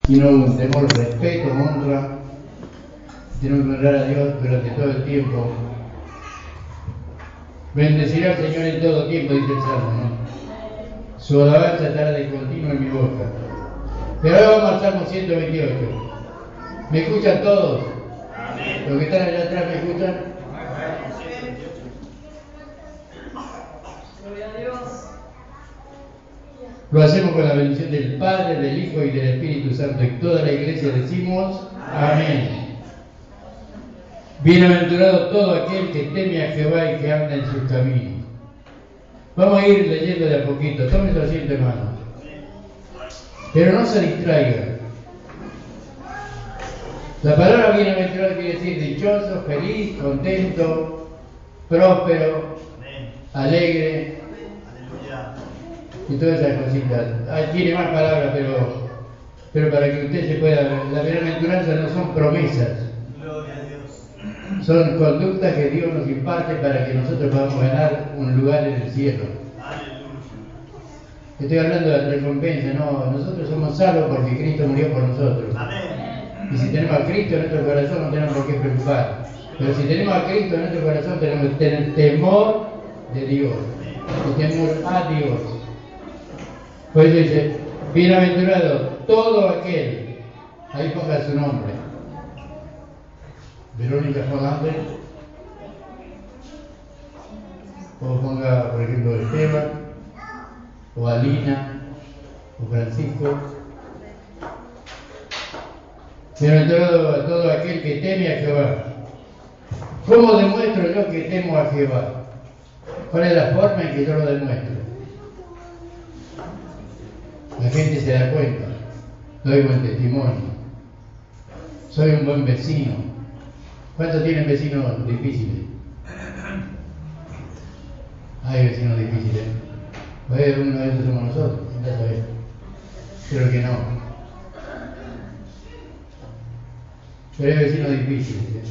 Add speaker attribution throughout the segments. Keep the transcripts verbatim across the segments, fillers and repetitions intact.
Speaker 1: sino un temor, respeto, honra. Tenemos que honrar a Dios durante todo el tiempo. Bendecirá al Señor en todo tiempo, dice el Salmo, ¿no? Su alabanza estará de continuo en mi boca. Pero ahora vamos al Salmo ciento veintiocho. ¿Me escuchan todos? Amén. ¿Los que están allá atrás me escuchan?
Speaker 2: Gloria a Dios.
Speaker 1: Lo hacemos con la bendición del Padre, del Hijo y del Espíritu Santo. Y toda la iglesia decimos amén. Bienaventurado todo aquel que teme a Jehová y que anda en sus caminos. Vamos a ir leyendo de a poquito. Tome su asiento, hermano. Pero no se distraiga. La palabra bienaventurado quiere decir dichoso, feliz, contento, próspero, alegre y todas esas cositas. Ah, tiene más palabras, pero, pero para que usted se pueda ver. La bienaventuranza no son promesas. Son conductas que Dios nos imparte para que nosotros podamos ganar un lugar en el cielo. Estoy hablando de la recompensa, no, nosotros somos salvos porque Cristo murió por nosotros. Amén. Y si tenemos a Cristo en nuestro corazón no tenemos por qué preocupar. Pero si tenemos a Cristo en nuestro corazón tenemos que tener temor de Dios. Y temor a Dios. Por eso dice, bienaventurado todo aquel, ahí ponga su nombre. Verónica Fernández, o ponga, por ejemplo, Esteban, o Alina, o Francisco. Bienaventurado a todo aquel que teme a Jehová. ¿Cómo demuestro yo que temo a Jehová? ¿Cuál es la forma en que yo lo demuestro? La gente se da cuenta, doy buen testimonio, soy un buen vecino. ¿Cuántos tienen vecinos difíciles? Hay vecinos difíciles. Pues uno de esos somos nosotros, ya sabes. Pero que no. Pero hay vecinos difíciles. ¿eh?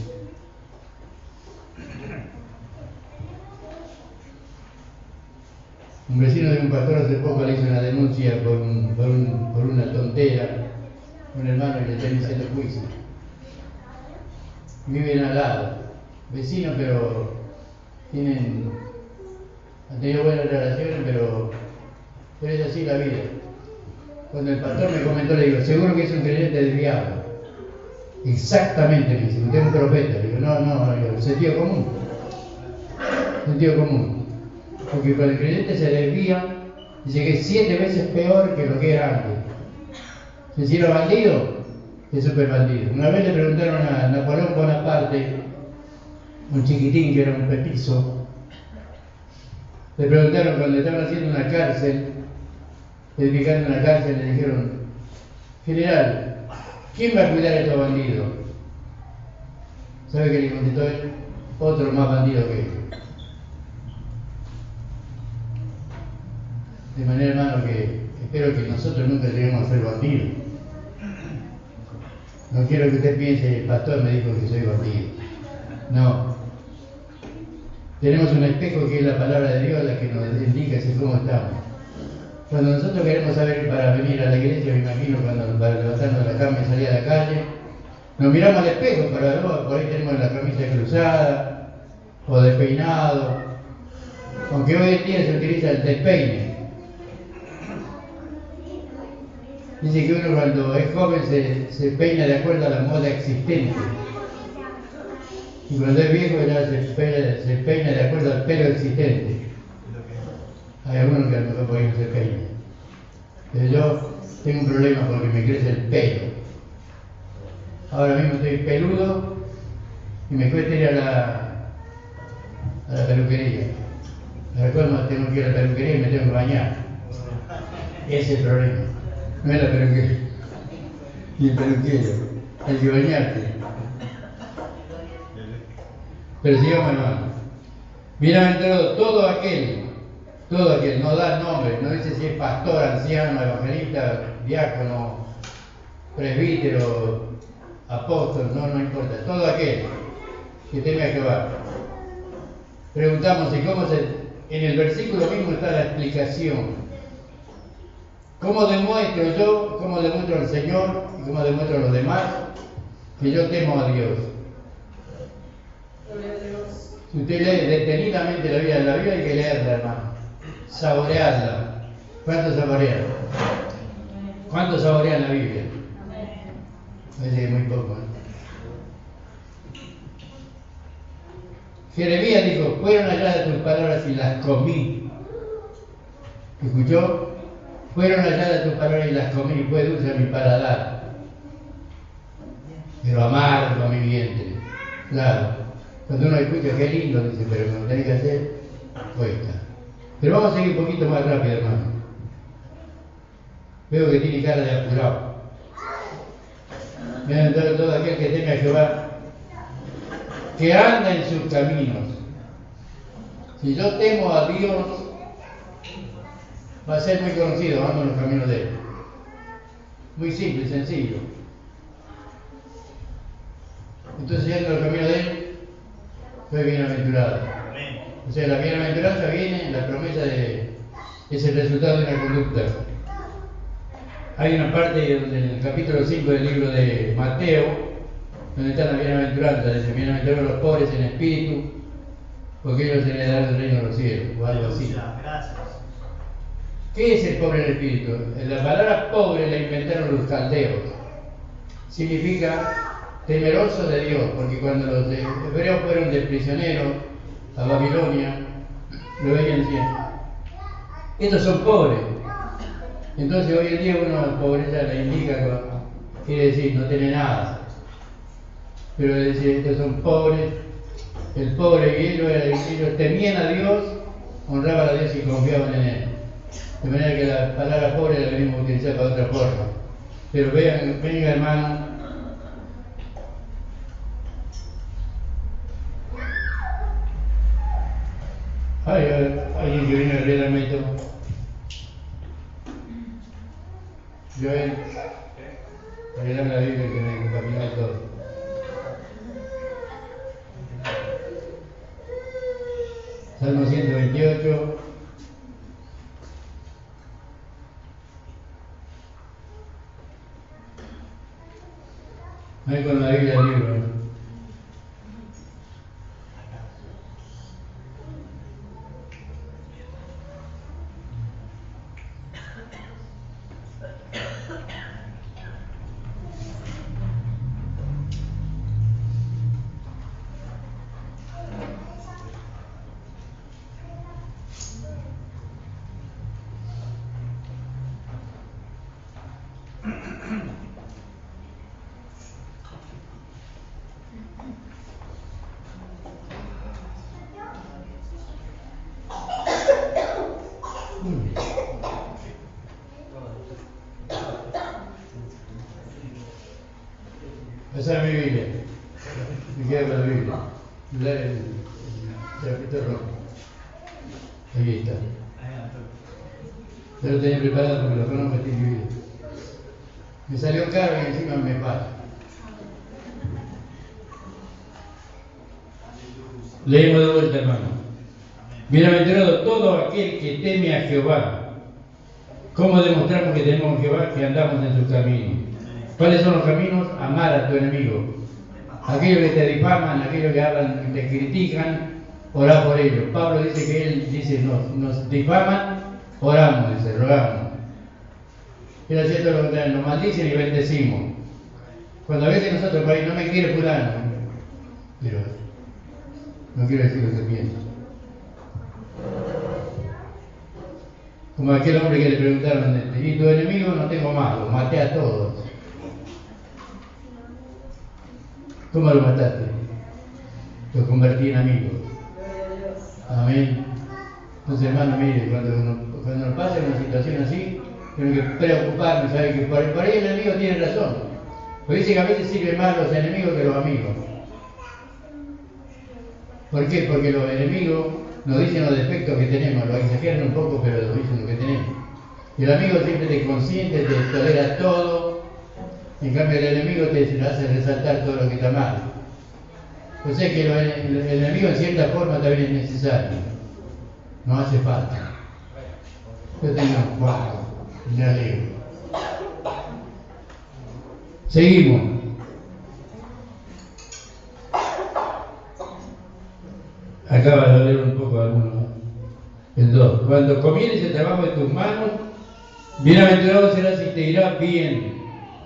Speaker 1: Un vecino de un pastor hace poco le hizo una denuncia por, un, por, un, por una tontera. Un hermano que le está iniciando juicio. Viven al lado, vecinos, pero tienen, han tenido buenas relaciones, pero, pero es así la vida. Cuando el pastor me comentó, le digo, seguro que es un creyente del diablo. Exactamente, me dice, usted es un profeta. Le digo, no, no, no, sentido común. Sentido común. Porque cuando el creyente se desvía, dice que es siete veces peor que lo que era antes. Se hicieron bandido. Es súper bandido. Una vez le preguntaron a Napoleón Bonaparte, un chiquitín que era un petizo, le preguntaron cuando estaban haciendo una cárcel, edificando una cárcel, le dijeron, general, ¿quién va a cuidar a estos bandidos? ¿Sabe qué le contestó él? Otro más bandido que él. De manera, hermano, que espero que nosotros nunca lleguemos a ser bandidos. No quiero que usted piense, el pastor me dijo que soy bandido. No. Tenemos un espejo que es la palabra de Dios, la que nos indica así cómo estamos. Cuando nosotros queremos saber para venir a la iglesia, me imagino cuando para levantarnos de la cama y salir a la calle, nos miramos al espejo para ver, por ahí tenemos la camisa cruzada o despeinado. Aunque hoy en día se utiliza el despeine. Dice que uno cuando es joven se, se peina de acuerdo a la moda existente. Y cuando es viejo ya se peina, se peina de acuerdo al pelo existente. Hay algunos que a lo mejor por ahí no se peinan. Pero yo tengo un problema porque me crece el pelo. Ahora mismo estoy peludo y me cuesta ir a la, a la peluquería. Después tengo que ir a la peluquería y me tengo que bañar. Ese es el problema. No es la peluquería, ni el peluquero, hay que bañarte. Pero sigamos, hermano. Bienaventurado todo aquel, todo aquel, no da nombre, no dice si es pastor, anciano, evangelista, diácono, presbítero, apóstol, no, no importa. Todo aquel que teme a Jehová. Preguntamos, ¿y cómo se...? En el versículo mismo está la explicación. ¿Cómo demuestro yo, cómo demuestro al Señor y cómo demuestro a los demás que yo temo a Dios? Si usted lee detenidamente la Biblia, la Biblia hay que leerla, hermano, saborearla. ¿Cuánto saborean? ¿Cuánto saborean la Biblia? Parece que muy poco, ¿eh? Jeremías dijo, fueron allá de tus palabras y las comí. ¿Escuchó? Fueron allá de tus palabras y las comí y fue dulce a mi paladar, pero amargo a mi vientre. Claro, cuando uno escucha qué lindo, dice, pero como tenés que hacer, cuesta. Pero vamos a seguir un poquito más rápido, hermano. Veo que tiene cara de apurado. Vean todo, todo aquel que teme a Jehová, que anda en sus caminos. Si yo temo a Dios, va a ser muy conocido, ando en los caminos de Él. Muy simple, sencillo. Entonces, si ando en los caminos de Él, soy bienaventurado. O sea, la bienaventuranza viene, la promesa de, es el resultado de una conducta. Hay una parte donde en el capítulo cinco del libro de Mateo, donde está la bienaventuranza, dice, bienaventurados los pobres en espíritu, porque ellos heredarán el reino de los cielos, o algo así. Gracias. ¿Qué es el pobre en espíritu? La palabra pobre la inventaron los caldeos. Significa temeroso de Dios, porque cuando los hebreos fueron de prisioneros a Babilonia, lo veían diciendo, estos son pobres. Entonces hoy en día uno pobreza la indica, quiere decir no tiene nada. Pero decir, estos son pobres, el pobre y ellos, ellos temían a Dios, honraban a Dios y confiaban en Él. De manera que la palabra pobre la venimos a utilizar para otra forma. Pero vean, venga hermano, ay, alguien que viene a leer al método. Joel, leerme la Biblia que me contaminó todo. Salmo ciento veintiocho. Ahí con la Biblia del libro, ¿no? Esa es mi Biblia. Me queda con la Biblia. La, el, el trapito rojo. Ahí está. Yo lo tenía preparado porque lo conozco en mi vida. Me salió caro y encima me paga. Leemos de vuelta, hermano. Bienaventurado todo aquel que teme a Jehová. ¿Cómo demostramos que tememos a Jehová? Que andamos en sus caminos. ¿Cuáles son los caminos? Amar a tu enemigo. Aquellos que te difaman, aquellos que hablan, te critican, orar por ellos. Pablo dice que él dice, nos, nos difaman, oramos, dice, rogamos. Él hacía todo lo contrario, nos maldicen y bendecimos. Cuando a veces nosotros, por ahí, no me quiere fulano, pero no quiero decir lo que pienso. Como aquel hombre que le preguntaron, ¿y tu enemigo? No tengo más, lo maté a todos. ¿Cómo lo mataste? Lo convertí en amigo. Amén. Entonces, hermano, mire, cuando, uno, cuando nos pasa una situación así, tengo que preocuparme, ¿sabe? Que por, por ahí el enemigo tiene razón. Porque dice que a veces sirven más los enemigos que los amigos. ¿Por qué? Porque los enemigos nos dicen los defectos que tenemos, lo exageran un poco, pero nos dicen lo que tenemos. Y el amigo siempre te consiente, te tolera todo. En cambio, el enemigo te hace resaltar todo lo que está mal. O sea que lo, el, el enemigo en cierta forma también es necesario. No hace falta. Yo tengo un cuadro. Me alegro. Seguimos. Acaba de leer un poco alguno. El dos. Cuando comieres el trabajo de tus manos, bienaventurado serás y te irá bien.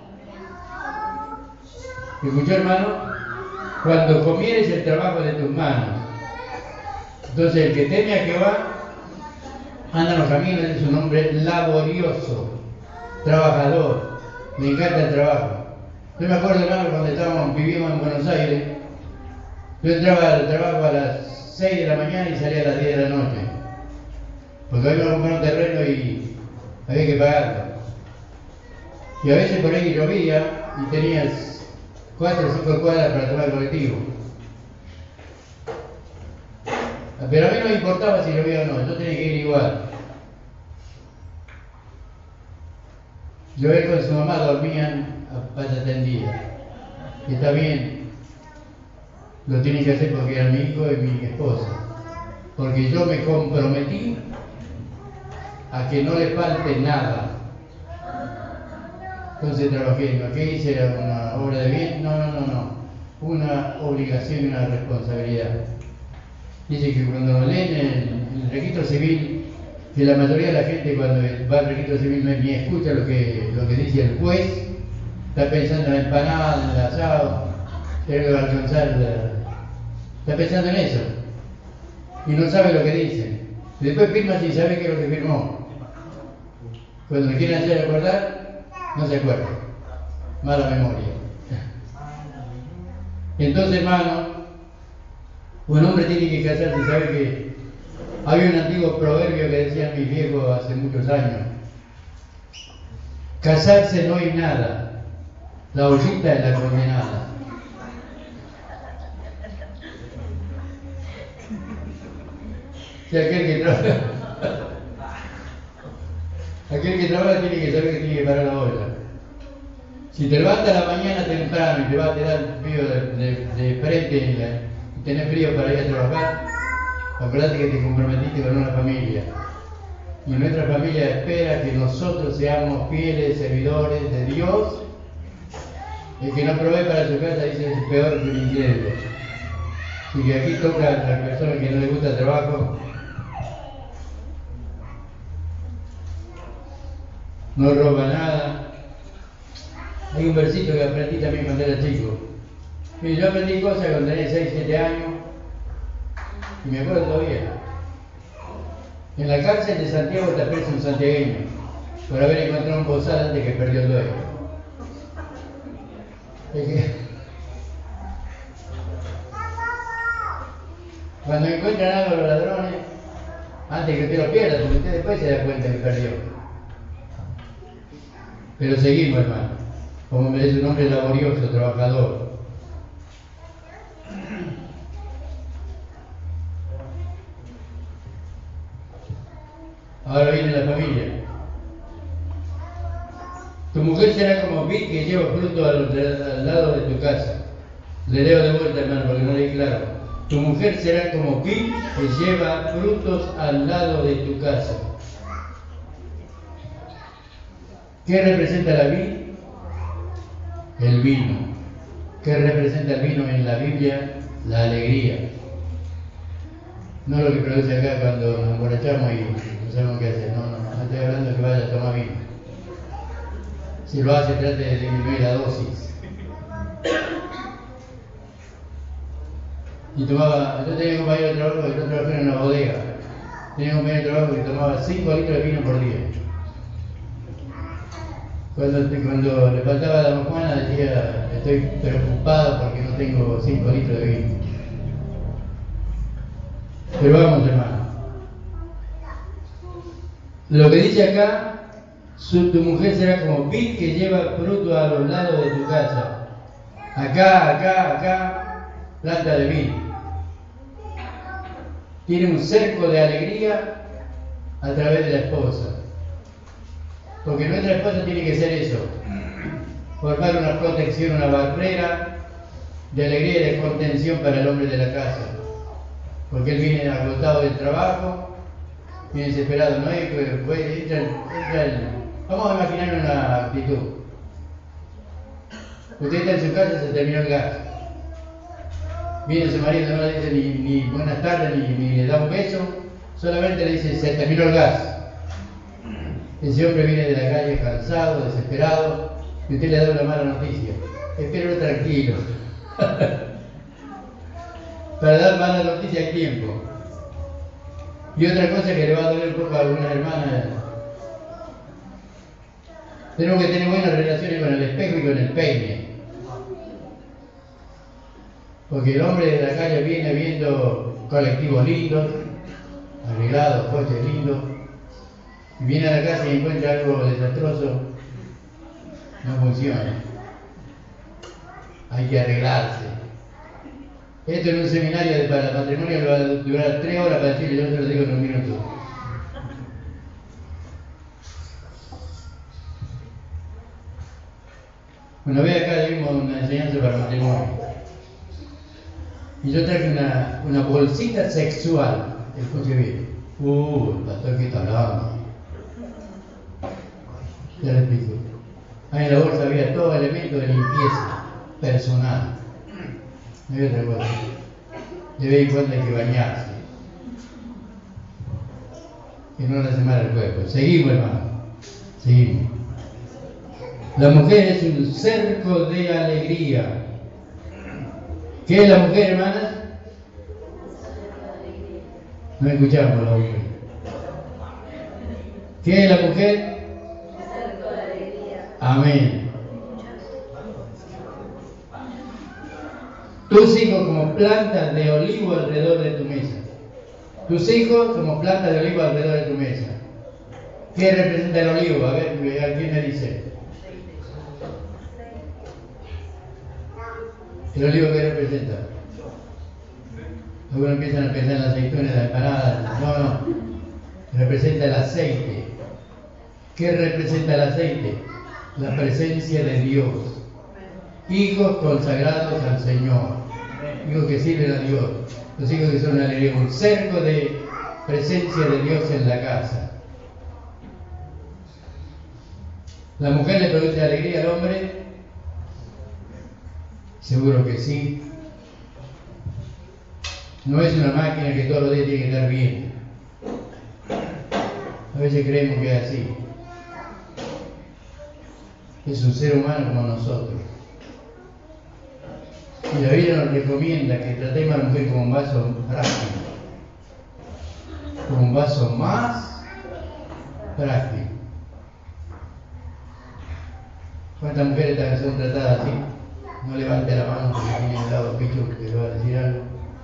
Speaker 1: ¿Escuchó, hermano? Cuando comieres el trabajo de tus manos. Entonces el que teme a Jehová anda en los caminos, es un hombre laborioso, trabajador. Me encanta el trabajo. Yo me acuerdo, hermano, cuando estábamos, vivíamos en Buenos Aires, yo entraba al trabajo a las seis de la mañana y salía a las diez de la noche. Porque habíamos a comprar un terreno y había que pagarlo. Y a veces por ahí llovía y tenías cuatro o cinco cuadras para tomar el colectivo. Pero a mí no me importaba si llovía o no, yo tenía que ir igual. Yo él con su mamá dormían a pata tendida. Y está bien, lo tienen que hacer porque era mi hijo y mi esposa. Porque yo me comprometí a que no le falte nada. Entonces trabajé, lo que hice era una obra de bien, no, no, no, no, una obligación y una responsabilidad. Dice que cuando leen el, el registro civil, que la mayoría de la gente cuando va al registro civil no ni escucha lo que, lo que dice el juez, está pensando en la empanada, en el asado, tiene que alcanzar, la, está pensando en eso, y no sabe lo que dice. Y después firma sin saber qué es lo que firmó. Cuando le quieren hacer acordar, no se acuerda. Mala memoria. Entonces, hermano, un hombre tiene que casarse y saber que había un antiguo proverbio que decían mis viejos hace muchos años. Casarse no hay nada, la ollita es la condenada. Si aquel que trabaja, aquel que trabaja tiene que saber que tiene que parar la olla. Si te levantas a la mañana temprano y te va a quedar frío de, de, de frente en la, y tenés frío para ir a trabajar, acordate que te comprometiste con una familia. Y nuestra familia espera que nosotros seamos fieles servidores de Dios. El que no provee para su casa dice es peor que un incrédulo. Así que aquí toca a las personas que no les gusta el trabajo. No roba nada. Hay un versito que aprendí también cuando era chico. Mire, yo aprendí cosas cuando tenía seis, siete años y me acuerdo todavía. En la cárcel de Santiago está preso un santiagueño por haber encontrado un bozal antes que perdió el dueño. Es que cuando encuentran algo los ladrones, antes que usted lo pierda, porque usted después se da cuenta que perdió. Pero seguimos, hermano. Como merece un hombre laborioso, trabajador. Ahora viene la familia. Tu mujer será como vid que lleva fruto al, al lado de tu casa. Le leo de vuelta, hermano, porque no leí claro. Tu mujer será como vid que lleva frutos al lado de tu casa. ¿Qué representa la vid? El vino. ¿Qué representa el vino en la Biblia? La alegría. No lo que produce acá cuando nos emborrachamos y no sabemos qué hacer. No, no, no estoy hablando de que vaya a tomar vino. Si lo hace, trate de disminuir la dosis. Y tomaba, yo tenía un compañero de trabajo que yo trabajaba en una bodega. Tenía un compañero de trabajo que tomaba cinco litros de vino por día. Cuando, cuando le faltaba a la Juana decía, estoy preocupado porque no tengo cinco litros de vino. Pero vamos, hermano. Lo que dice acá, su, tu mujer será como vid que lleva fruto a los lados de tu casa. Acá, acá, acá, planta de vino. Tiene un cerco de alegría a través de la esposa. Porque nuestra esposa tiene que ser eso, formar una protección, una barrera de alegría y de contención para el hombre de la casa. Porque él viene agotado del trabajo, viene desesperado, no hay que entra, entra el, Vamos a imaginar una actitud. Usted está en su casa y se terminó el gas. Viene su marido, no le dice ni, ni buenas tardes, ni, ni le da un beso, solamente le dice, se terminó el gas. Ese hombre viene de la calle cansado, desesperado, y usted le da una mala noticia. Espérelo tranquilo. Para dar mala noticia a tiempo. Y otra cosa que le va a doler un poco a algunas hermanas, tenemos que tener buenas relaciones con el espejo y con el peine. Porque el hombre de la calle viene viendo colectivos lindos, arreglados, coches lindos, y viene a la casa y encuentra algo desastroso, no funciona. Hay que arreglarse. Esto en un seminario de para matrimonio le va a durar tres horas para decirle, yo se lo digo en un minuto. Bueno, ve acá dimos una enseñanza para matrimonio. Y yo traje una, una bolsita sexual. Escuche bien. Uh, el pastor que está hablando. Ya le explico. Ahí en la bolsa había todo elemento de limpieza personal. No hay otra cosa. De vez en cuando hay que bañarse. Que no le hace mal al cuerpo. Seguimos, hermano. Seguimos. La mujer es un cerco de alegría. ¿Qué es la mujer, hermanas? No escuchamos la mujer. ¿Qué es la mujer? Cerco de alegría. Amén. Tus hijos como plantas de olivo alrededor de tu mesa. Tus hijos como plantas de olivo alrededor de tu mesa. ¿Qué representa el olivo? A ver, ¿alguien me dice? ¿El olivo qué representa? Algunos empiezan a pensar en las aceitunas, las empanadas. No, no. Representa el aceite. ¿Qué representa el aceite? La presencia de Dios. Hijos consagrados al Señor. Hijos que sirven a Dios. Los hijos que son una alegría. Un cerco de presencia de Dios en la casa. ¿La mujer le produce alegría al hombre? Seguro que sí. No es una máquina que todos los días tiene que estar bien. A veces creemos que es así. Es un ser humano como nosotros. Y la Biblia nos recomienda que tratemos a la mujer como un vaso práctico. Como un vaso más práctico. ¿Cuántas mujeres son tratadas así? No levante la mano porque tiene al lado Picho que le va a decir algo.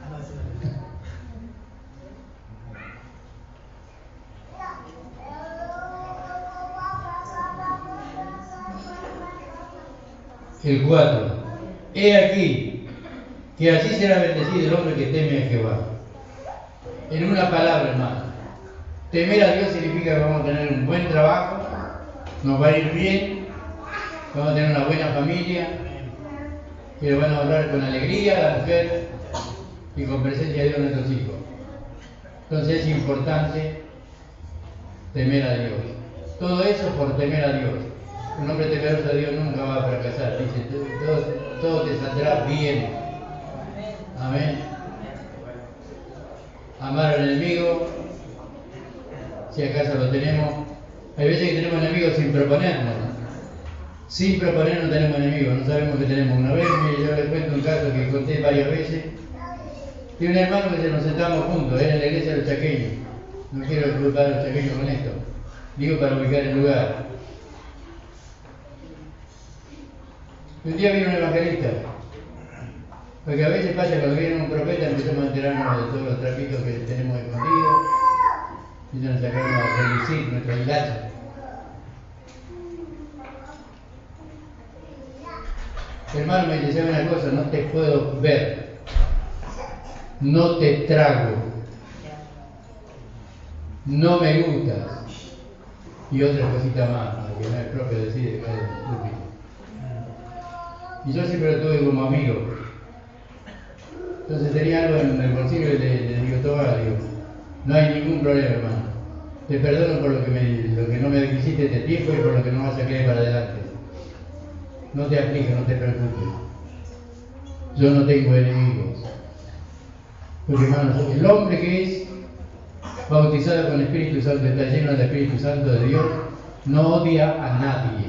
Speaker 1: El cuatro. He aquí que así será bendecido el hombre que teme a Jehová. En una palabra, hermano. Temer a Dios significa que vamos a tener un buen trabajo, nos va a ir bien, vamos a tener una buena familia, que lo van a honrar con alegría a la mujer y con presencia de Dios a nuestros hijos. Entonces es importante temer a Dios. Todo eso por temer a Dios. Un hombre temeroso a Dios nunca va a fracasar. Dice, todo, todo te saldrá bien. Amén. Amar al enemigo, si acaso lo tenemos. Hay veces que tenemos enemigos sin proponernos. Sin proponer no tenemos enemigos, no sabemos que tenemos. Una vez, yo les cuento un caso que conté varias veces. Y un hermano que se nos sentamos juntos, era en la iglesia de los chaqueños. No quiero culpar a los chaqueños con esto. Digo para ubicar el lugar. Un día vino un evangelista. Porque a veces pasa cuando viene un profeta empezamos a enterarnos de todos los trapitos que tenemos escondidos. Empiezan a sacarnos a relucir nuestra hilacha. Hermano, me dice una cosa, no te puedo ver. No te trago. No me gustas. Y otra cosita más, porque no es propio decir que es estúpido. Y yo siempre lo tuve como amigo. Entonces tenía algo en el bolsillo y le, le digo, toma, digo, no hay ningún problema, hermano. Te perdono por lo que, me, lo que no me quisiste este tiempo y por lo que no vas a querer para adelante. No te aflijas, no te preocupes. Yo no tengo enemigos. Porque hermanos, el hombre que es bautizado con el Espíritu Santo, está lleno del Espíritu Santo de Dios, no odia a nadie.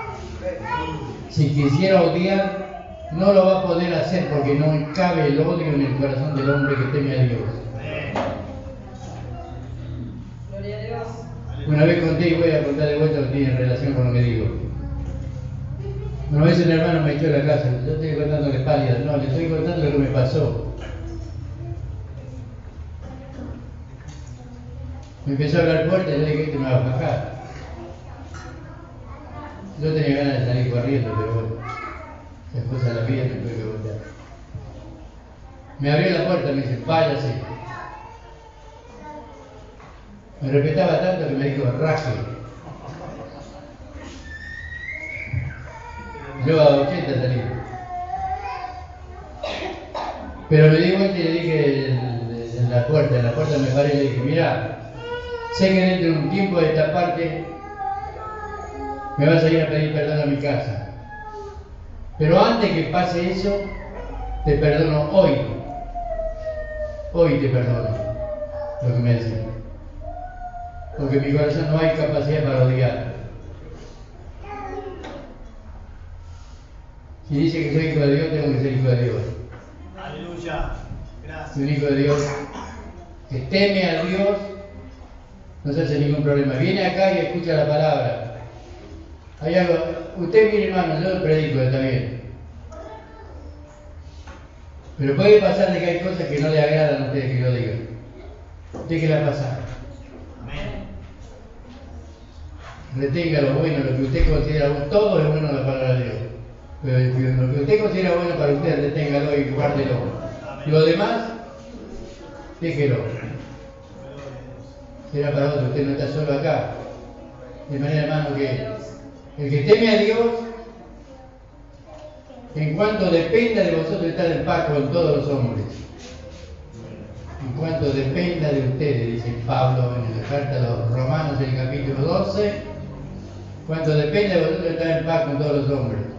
Speaker 1: Si quisiera odiar, no lo va a poder hacer porque no cabe el odio en el corazón del hombre que teme a Dios.
Speaker 2: Gloria a Dios.
Speaker 1: Una vez conté y voy a contar de vuelta que tiene relación con lo que digo. Una vez un hermano me echó a la casa, yo estoy contándole pálida, no, le estoy contando lo que me pasó. Me empezó a hablar fuerte y yo dije, este me va a bajar. Yo tenía ganas de salir corriendo, pero bueno, esas cosas de la vida me tuve que voltear. Me abrió la puerta y me dice, váyase. Me respetaba tanto que me dijo, raje. Yo a ochenta salí. Pero me di vuelta y le dije en la puerta, en la puerta me paré y le dije, mira, sé que dentro de un tiempo de esta parte me vas a ir a pedir perdón a mi casa. Pero antes que pase eso, te perdono hoy. Hoy te perdono lo que me decís. Porque en mi corazón no hay capacidad para odiar. Si dice que soy hijo de Dios, tengo que ser hijo de Dios.
Speaker 3: Aleluya. Gracias.
Speaker 1: Un hijo de Dios que teme a Dios no se hace ningún problema. Viene acá y escucha la palabra. Hay algo. Usted, mire, hermano, yo predico, está bien. Pero puede pasar de que hay cosas que no le agradan a ustedes que yo diga. ¿Usted qué le ha pasado?
Speaker 3: Amén.
Speaker 1: Retenga lo bueno, lo que usted considera bueno. Todo es bueno en la palabra de Dios. Pero lo que usted considera bueno para usted, reténgalo y guárdelo. Lo demás, déjelo. Será para otro, usted no está solo acá. De manera, hermano, que el que teme a Dios, en cuanto dependa de vosotros estar en paz con todos los hombres. En cuanto dependa de ustedes, dice Pablo en la carta a los Romanos, el capítulo doce, cuanto dependa de vosotros estar en paz con todos los hombres.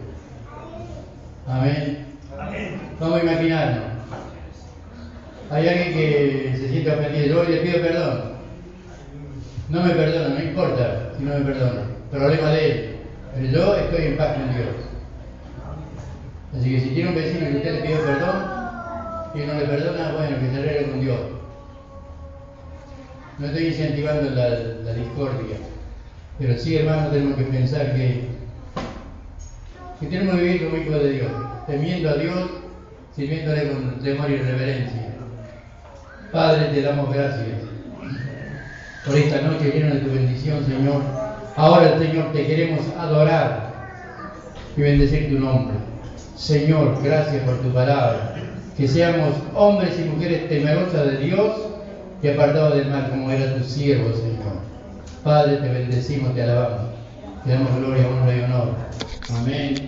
Speaker 1: Amén.
Speaker 3: Amén.
Speaker 1: Vamos a imaginarnos. Hay alguien que se siente ofendido, yo hoy le pido perdón. No me perdona, no importa si no me perdona. Problema de él. Pero yo estoy en paz con Dios. Así que si tiene un vecino que usted le pidió perdón y no le perdona, bueno, que se arregle con Dios. No estoy incentivando la, la discordia. Pero sí, hermano, tenemos que pensar que, que tenemos que vivir como hijos de Dios, temiendo a Dios, sirviéndole con temor y reverencia. Padre, te damos gracias por esta noche llena de tu bendición, Señor. Ahora, Señor, te queremos adorar y bendecir tu nombre. Señor, gracias por tu palabra. Que seamos hombres y mujeres temerosas de Dios y apartados del mal, como era tu siervo, Señor. Padre, te bendecimos, te alabamos. Te damos gloria, honra y honor. Amén.